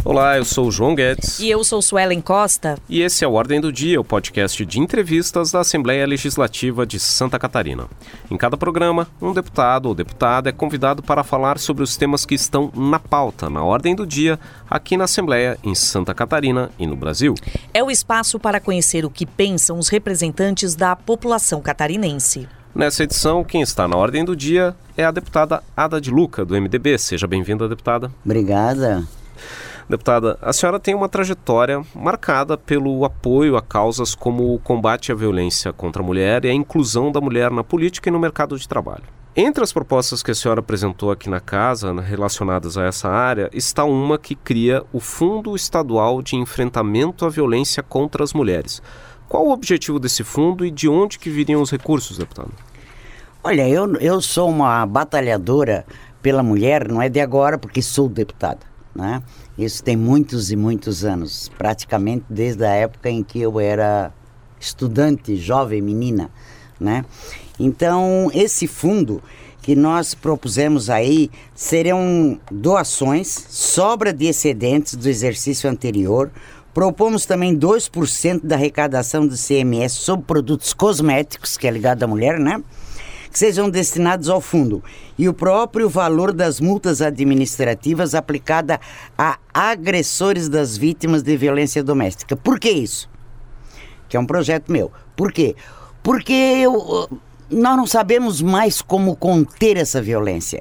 Olá, eu sou o João Guedes. E eu sou Suelen Costa. E esse é o Ordem do Dia, o podcast de entrevistas da Assembleia Legislativa de Santa Catarina. Em cada programa, um deputado ou deputada é convidado para falar sobre os temas que estão na pauta, na Ordem do Dia, aqui na Assembleia, em Santa Catarina e no Brasil. É o espaço para conhecer o que pensam os representantes da população catarinense. Nessa edição, quem está na Ordem do Dia é a deputada Ada de Luca, do MDB. Seja bem-vinda, deputada. Obrigada. Deputada, a senhora tem uma trajetória marcada pelo apoio a causas como o combate à violência contra a mulher e a inclusão da mulher na política e no mercado de trabalho. Entre as propostas que a senhora apresentou aqui na casa, relacionadas a essa área, está uma que cria o Fundo Estadual de Enfrentamento à Violência contra as Mulheres. Qual o objetivo desse fundo e de onde que viriam os recursos, deputada? Olha, eu sou uma batalhadora pela mulher, não é de agora, porque sou deputada, né? Isso tem muitos e muitos anos, praticamente desde a época em que eu era estudante, jovem, menina, né? Então, esse fundo que nós propusemos aí seriam doações, sobra de excedentes do exercício anterior. Propomos também 2% da arrecadação do CMS sobre produtos cosméticos, que é ligado à mulher, né? Que sejam destinados ao fundo. E o próprio valor das multas administrativas aplicada a agressores das vítimas de violência doméstica. Por que isso? Que é um projeto meu. Por quê? Porque nós não sabemos mais como conter essa violência.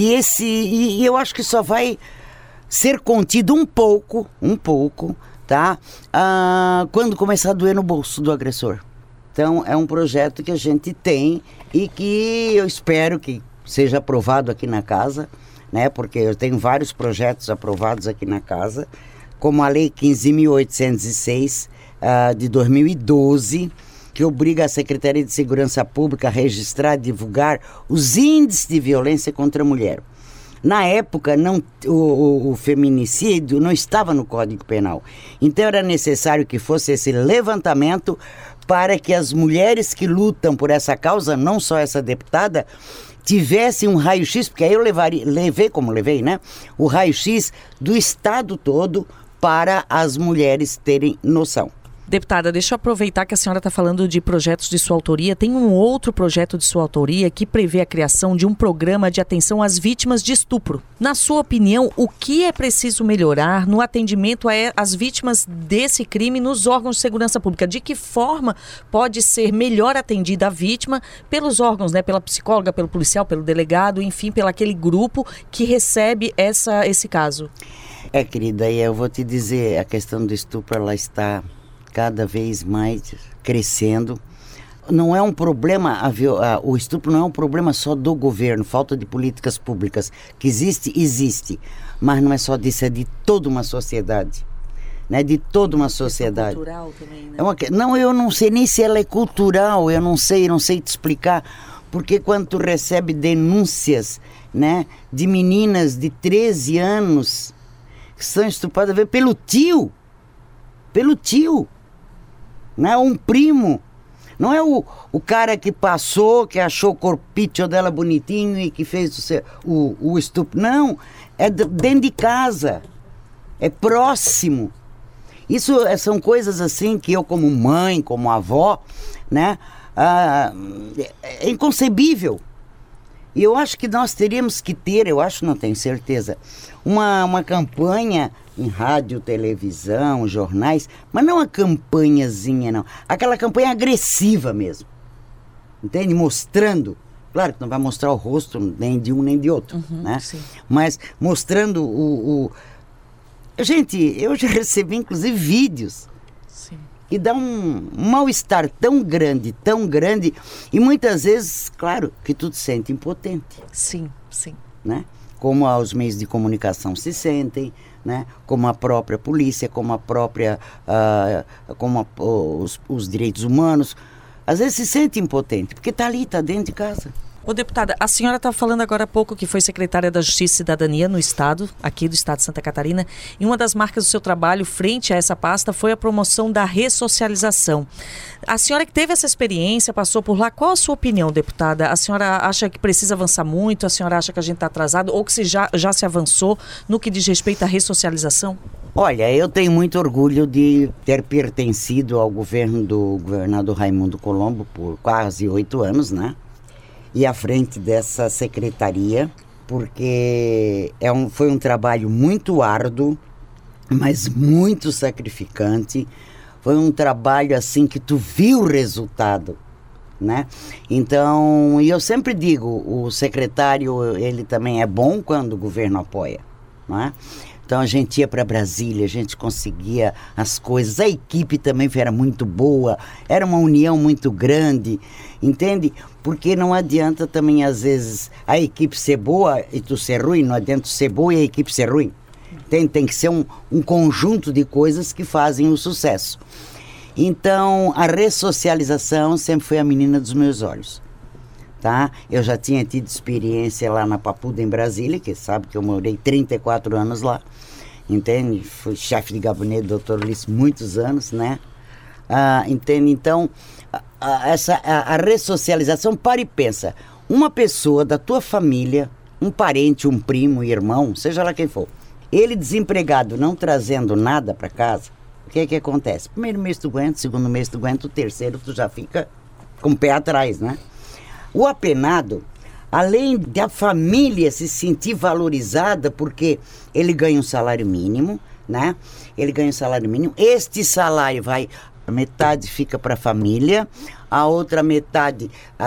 E eu acho que só vai ser contido um pouco, tá? Quando começar a doer no bolso do agressor. Então, é um projeto que a gente tem e que eu espero que seja aprovado aqui na casa, né? Porque eu tenho vários projetos aprovados aqui na casa, como a Lei 15.806 de 2012, que obriga a Secretaria de Segurança Pública a registrar e divulgar os índices de violência contra a mulher. Na época, o feminicídio não estava no Código Penal. Então, era necessário que fosse esse levantamento para que as mulheres que lutam por essa causa, não só essa deputada, tivessem um raio-x, porque aí eu levei, né? O raio-x do estado todo para as mulheres terem noção. Deputada, deixa eu aproveitar que a senhora está falando de projetos de sua autoria. Tem um outro projeto de sua autoria que prevê a criação de um programa de atenção às vítimas de estupro. Na sua opinião, o que é preciso melhorar no atendimento às vítimas desse crime nos órgãos de segurança pública? De que forma pode ser melhor atendida a vítima pelos órgãos, né? Pela psicóloga, pelo policial, pelo delegado, enfim, pelo aquele grupo que recebe esse caso? Querida, eu vou te dizer, a questão do estupro, ela está cada vez mais crescendo. Não é um problema, o estupro não é um problema só do governo, falta de políticas públicas. Que existe, mas não é só disso, é de toda uma sociedade. Né? De toda uma sociedade. É cultural também, né? Não, eu não sei nem se ela é cultural, eu não sei te explicar. Porque quando tu recebe denúncias, né, de meninas de 13 anos que são estupradas pelo tio, não é um primo, não é o cara que passou, que achou o corpício dela bonitinho e que fez o estupro. Não, é dentro de casa, é próximo. Isso são coisas assim que eu, como mãe, como avó, né, é inconcebível. E eu acho que nós teríamos que ter, não tenho certeza, uma campanha em rádio, televisão, jornais, mas não uma campanhazinha, não. Aquela campanha agressiva mesmo. Entende? Mostrando. Claro que não vai mostrar o rosto nem de um nem de outro, né? Sim. Mas mostrando Gente, eu já recebi inclusive vídeos. Sim. E dá um mal-estar tão grande, e muitas vezes, claro, que tu te sente impotente. Sim. Né? Como os meios de comunicação se sentem, né? Como a própria polícia, como a própria, os direitos humanos. Às vezes se sente impotente, porque está ali, está dentro de casa. Ô, deputada, a senhora está falando agora há pouco que foi secretária da Justiça e Cidadania no Estado, aqui do Estado de Santa Catarina, e uma das marcas do seu trabalho frente a essa pasta foi a promoção da ressocialização. A senhora que teve essa experiência, passou por lá, qual a sua opinião, deputada? A senhora acha que precisa avançar muito? A senhora acha que a gente está atrasado? Ou que já se avançou no que diz respeito à ressocialização? Olha, eu tenho muito orgulho de ter pertencido ao governo do governador Raimundo Colombo por quase 8 anos, né? E à frente dessa secretaria, porque foi um trabalho muito árduo, mas muito sacrificante. Foi um trabalho assim que tu viu o resultado, né? Então, e eu sempre digo, o secretário, ele também é bom quando o governo apoia, não é? Então a gente ia para Brasília, a gente conseguia as coisas, a equipe também era muito boa, era uma união muito grande, entende? Porque não adianta também às vezes a equipe ser boa e tu ser ruim, não adianta tu ser boa e a equipe ser ruim. Tem que ser um conjunto de coisas que fazem o sucesso. Então a ressocialização sempre foi a menina dos meus olhos. Tá? Eu já tinha tido experiência lá na Papuda, em Brasília, que sabe que eu morei 34 anos lá, entende? Fui chefe de gabinete do Dr. Ulisses muitos anos, né? Entende? Então, a ressocialização, para e pensa, uma pessoa da tua família, um parente, um primo, irmão, seja lá quem for, ele desempregado, não trazendo nada para casa, o que acontece? Primeiro mês tu aguenta, segundo mês tu aguenta, o terceiro tu já fica com o pé atrás, né? O apenado, além da família se sentir valorizada, porque ele ganha um salário mínimo, né? Ele ganha um salário mínimo. Este salário a metade fica para a família, a outra metade,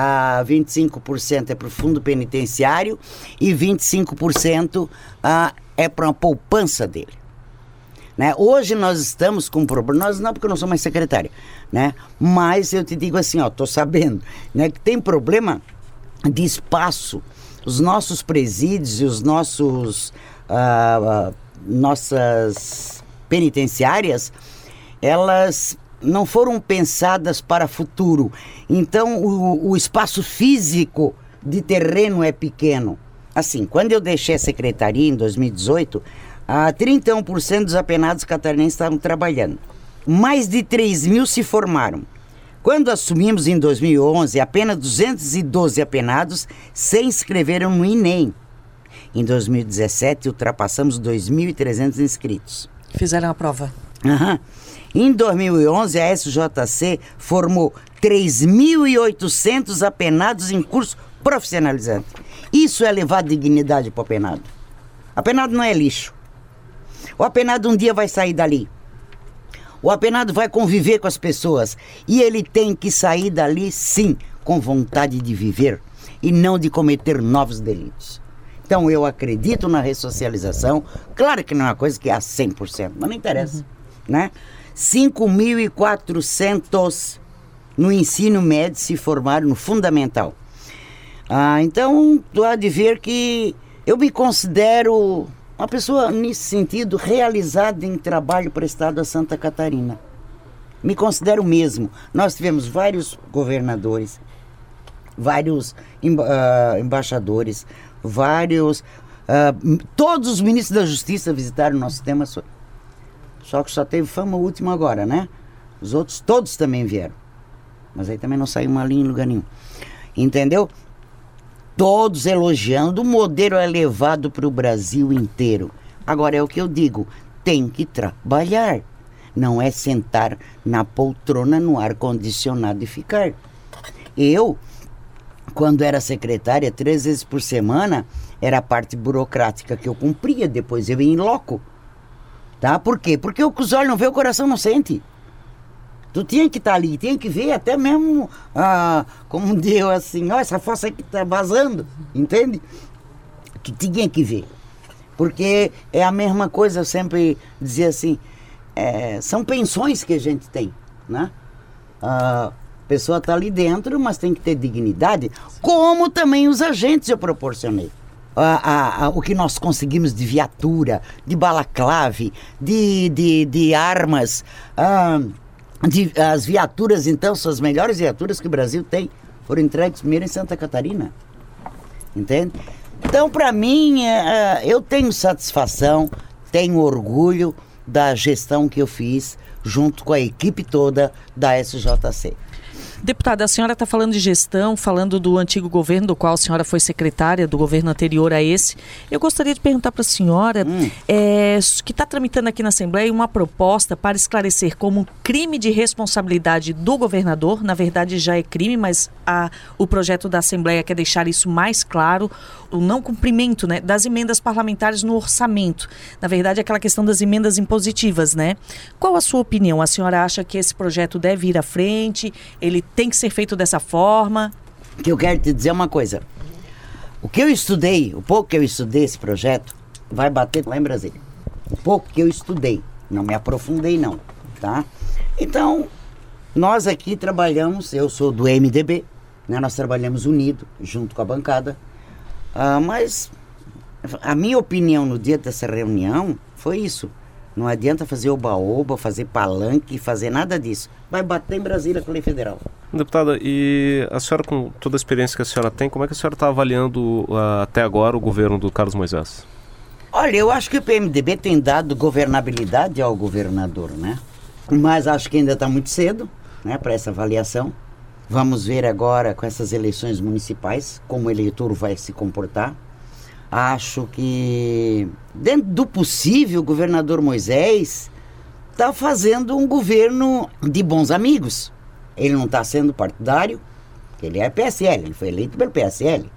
25% é para o fundo penitenciário e 25% é para a poupança dele. Né? Hoje nós estamos com um problema, nós não, porque eu não sou mais secretária, né? Mas eu te digo assim, estou sabendo, né, que tem problema de espaço. Os nossos presídios e os nossas penitenciárias, elas não foram pensadas para futuro. Então o espaço físico de terreno é pequeno. Assim, quando eu deixei a secretaria em 2018, 31% dos apenados catarinenses estavam trabalhando. Mais de 3 mil se formaram. Quando assumimos em 2011, apenas 212 apenados se inscreveram no INEM. Em 2017, ultrapassamos 2.300 inscritos. Fizeram a prova. Em 2011, a SJC formou 3.800 apenados em curso profissionalizante. Isso é levar dignidade para o apenado. Apenado não é lixo. O apenado um dia vai sair dali. O apenado vai conviver com as pessoas. E ele tem que sair dali, sim, com vontade de viver e não de cometer novos delitos. Então eu acredito na ressocialização. Claro que não é uma coisa que é a 100%, mas não interessa. Né? 5.400 no ensino médio se formaram no fundamental. Então tu há de ver que eu me considero uma pessoa, nesse sentido, realizada em trabalho prestado a Santa Catarina. Me considero mesmo. Nós tivemos vários governadores, vários embaixadores, todos os ministros da Justiça visitaram o nosso tema. Só que só teve fama o último agora, né? Os outros todos também vieram. Mas aí também não saiu uma linha em lugar nenhum. Entendeu? Todos elogiando, o modelo é levado para o Brasil inteiro. Agora é o que eu digo, tem que trabalhar. Não é sentar na poltrona no ar-condicionado e ficar. Eu, quando era secretária, 3 vezes por semana, era a parte burocrática que eu cumpria, depois eu ia em loco. Tá? Por quê? Porque o que os olhos não vê, o coração não sente. Tu tinha que estar ali, tinha que ver até mesmo, como deu assim, essa fossa aqui está vazando, entende? Tu tinha que ver. Porque é a mesma coisa, eu sempre dizia assim, são pensões que a gente tem, né? A pessoa está ali dentro, mas tem que ter dignidade, como também os agentes eu proporcionei. O que nós conseguimos de viatura, de balaclave, de armas, as viaturas, então, são as melhores viaturas que o Brasil tem. Foram entregues primeiro em Santa Catarina. entende? Então, para mim, eu tenho satisfação, tenho orgulho da gestão que eu fiz junto com a equipe toda da SJC. Deputada, a senhora está falando de gestão, falando do antigo governo, do qual a senhora foi secretária, do governo anterior a esse. Eu gostaria de perguntar para a senhora, que está tramitando aqui na Assembleia uma proposta para esclarecer como crime de responsabilidade do governador, na verdade já é crime, mas o projeto da Assembleia quer deixar isso mais claro, o não cumprimento, né, das emendas parlamentares no orçamento. Na verdade, aquela questão das emendas impositivas, né? Qual a sua opinião? A senhora acha que esse projeto deve ir à frente? Ele tem que ser feito dessa forma? Que eu quero te dizer uma coisa. O que eu estudei, o pouco que eu estudei esse projeto, vai bater lá em Brasília. O pouco que eu estudei, não me aprofundei não, tá? Então, nós aqui trabalhamos, eu sou do MDB, né? Nós trabalhamos unido, junto com a bancada, mas a minha opinião no dia dessa reunião foi isso. Não adianta fazer oba-oba, fazer palanque, fazer nada disso. Vai bater em Brasília com a lei federal. Deputada, e a senhora, com toda a experiência que a senhora tem, como é que a senhora está avaliando até agora o governo do Carlos Moisés? Olha, eu acho que o PMDB tem dado governabilidade ao governador, né? Mas acho que ainda está muito cedo, né, para essa avaliação. Vamos ver agora com essas eleições municipais como o eleitor vai se comportar. Acho que, dentro do possível, o governador Moisés está fazendo um governo de bons amigos. Ele não está sendo partidário, ele é PSL, ele foi eleito pelo PSL.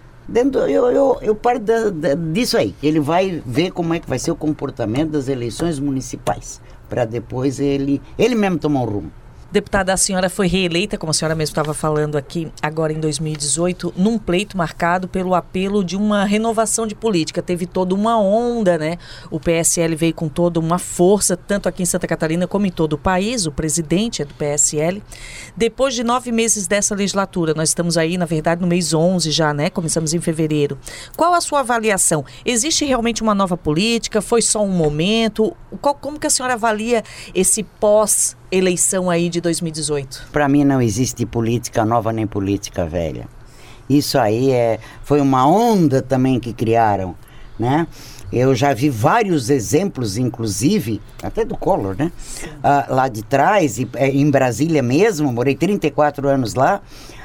Eu paro disso aí, que ele vai ver como é que vai ser o comportamento das eleições municipais, para depois ele mesmo tomar um rumo. Deputada, a senhora foi reeleita, como a senhora mesmo estava falando aqui, agora em 2018, num pleito marcado pelo apelo de uma renovação de política. Teve toda uma onda, né? O PSL veio com toda uma força, tanto aqui em Santa Catarina como em todo o país. O presidente é do PSL. Depois de 9 meses dessa legislatura, nós estamos aí, na verdade, no mês 11 já, né? Começamos em fevereiro. Qual a sua avaliação? Existe realmente uma nova política? Foi só um momento? Como que a senhora avalia esse pós-eleição aí de 2018? Para mim não existe política nova nem política velha. Isso aí foi uma onda também que criaram, né? Eu já vi vários exemplos, inclusive, até do Collor, né? Lá de trás, em Brasília mesmo, morei 34 anos lá.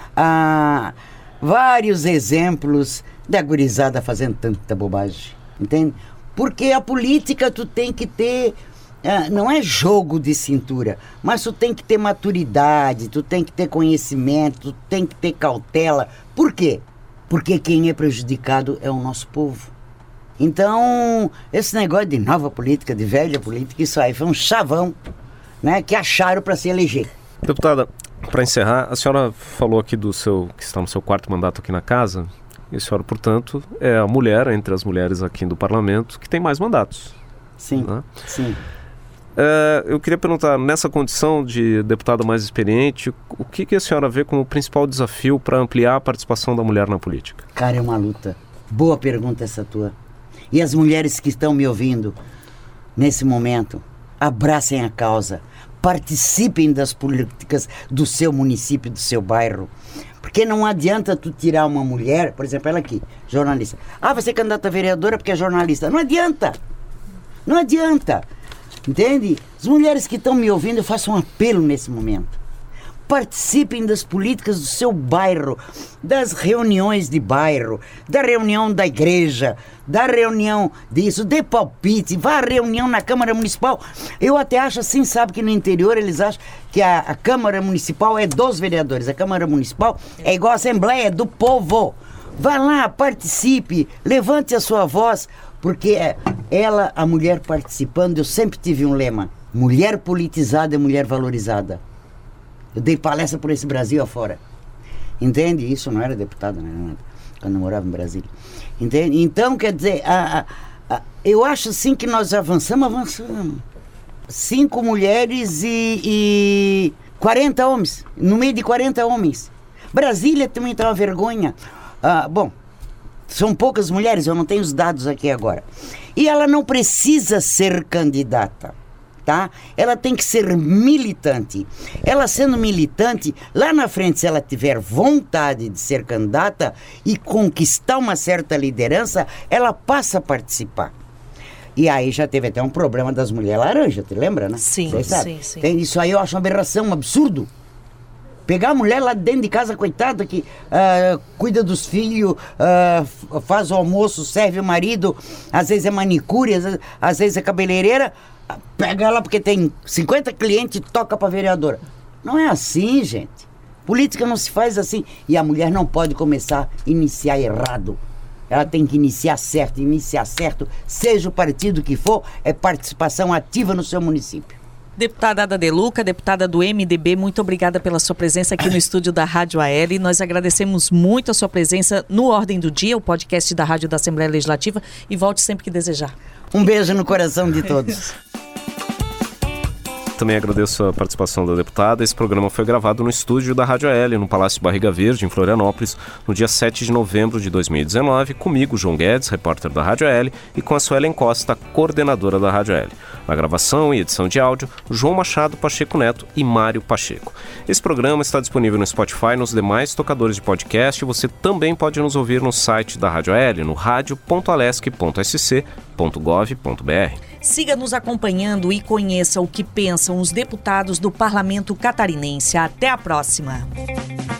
Vários exemplos da gurizada fazendo tanta bobagem, entende? Porque a política tu tem que ter... não é jogo de cintura, mas tu tem que ter maturidade, tu tem que ter conhecimento, tu tem que ter cautela. Por quê? Porque quem é prejudicado é o nosso povo. Então, esse negócio de nova política, de velha política, isso aí foi um chavão, né, que acharam para se eleger. Deputada, para encerrar, a senhora falou aqui que está no seu 4º mandato aqui na casa, e a senhora, portanto, é a mulher, entre as mulheres aqui do parlamento, que tem mais mandatos. Sim, né? Sim. Eu queria perguntar, nessa condição de deputada mais experiente, o que a senhora vê como o principal desafio para ampliar a participação da mulher na política? Cara, é uma luta. Boa pergunta essa tua. E as mulheres que estão me ouvindo nesse momento, abracem a causa, participem das políticas do seu município, do seu bairro. Porque não adianta tu tirar uma mulher, por exemplo, ela aqui, jornalista. Vai ser candidata a vereadora porque é jornalista. Não adianta. Não adianta. Entende? As mulheres que estão me ouvindo, eu faço um apelo nesse momento. Participem das políticas do seu bairro, das reuniões de bairro, da reunião da igreja, da reunião disso, dê palpite, vá à reunião na Câmara Municipal. Eu até acho assim, sabe, que no interior eles acham que a Câmara Municipal é dos vereadores. A Câmara Municipal é igual a Assembleia, é do povo. Vá lá, participe, levante a sua voz, porque ela, a mulher participando, eu sempre tive um lema: mulher politizada é mulher valorizada. Eu dei palestra por esse Brasil afora. Entende? Isso não era deputada, né? Quando eu morava em Brasília. Entende? Então, quer dizer, eu acho assim que nós avançamos. 5 mulheres e 40 homens. No meio de 40 homens. Brasília também está uma vergonha. Bom, são poucas mulheres, eu não tenho os dados aqui agora. E ela não precisa ser candidata. candidatar, ela tem que ser militante. Ela sendo militante, lá na frente, se ela tiver vontade de ser candidata e conquistar uma certa liderança, ela passa a participar. E aí já teve até um problema das mulheres laranja, te lembra, né? Sim, sim. Isso aí eu acho uma aberração, um absurdo. Pegar a mulher lá dentro de casa, coitada, que cuida dos filhos, faz o almoço, serve o marido, às vezes é manicure, às vezes é cabeleireira, pega ela porque tem 50 clientes e toca pra vereadora. Não é assim, gente. Política não se faz assim. E a mulher não pode começar a iniciar errado. Ela tem que iniciar certo, seja o partido que for, é participação ativa no seu município. Deputada Ada De Luca, deputada do MDB, muito obrigada pela sua presença aqui no estúdio da Rádio AL. Nós agradecemos muito a sua presença no Ordem do Dia, o podcast da Rádio da Assembleia Legislativa, e volte sempre que desejar. Um beijo no coração de todos. Também agradeço a participação da deputada. Esse programa foi gravado no estúdio da Rádio AL, no Palácio Barriga Verde, em Florianópolis, no dia 7 de novembro de 2019, comigo, João Guedes, repórter da Rádio AL, e com a Suelen Costa, coordenadora da Rádio AL. Na gravação e edição de áudio, João Machado Pacheco Neto e Mário Pacheco. Esse programa está disponível no Spotify e nos demais tocadores de podcast, e você também pode nos ouvir no site da Rádio AL, no radio.alesc.sc.gov.br. Siga nos acompanhando e conheça o que pensam os deputados do Parlamento Catarinense. Até a próxima!